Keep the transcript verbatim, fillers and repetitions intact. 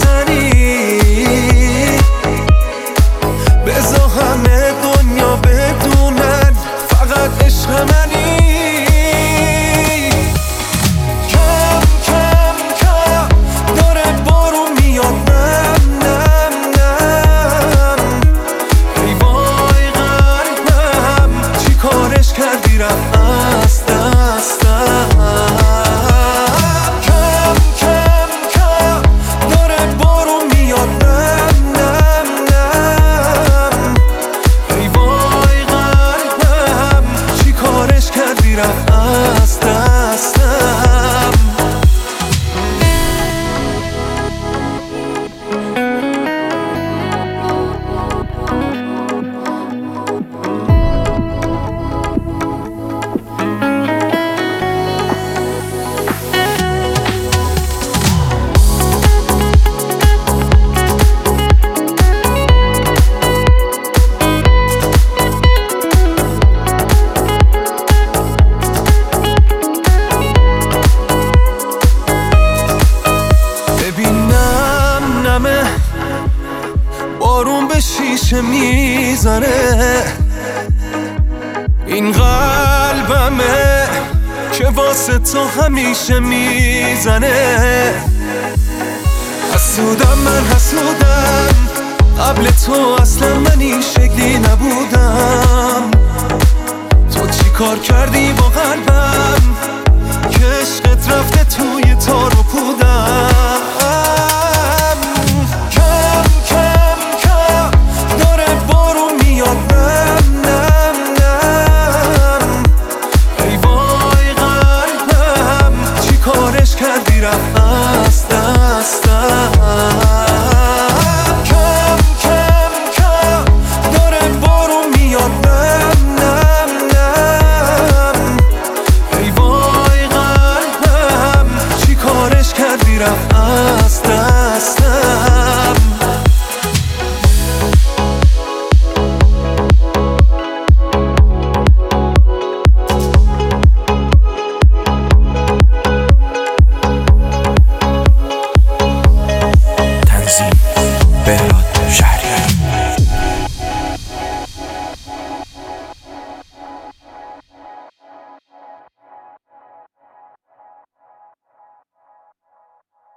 بزنی، بذار همه دنیا بدونن فقط عشق منی. کم کم کم داره بارون میاد، نم نم نم، ای وای قلبم چی کارش کردی رفت از دستم. کم کم کم داره بارون میاد، نم نم نم، ای وای قلبم چی کارش کردی رفت از دستم. ببینم نمه بارون به شیشه میزنه، این قلبمه که واسه تو همیشه میزنه. حسودم من حسودم، قبل تو اصلا من این شکلی نبودم. تو چی کار کردی با قلبم که عشقت رفته توی تار و پودم.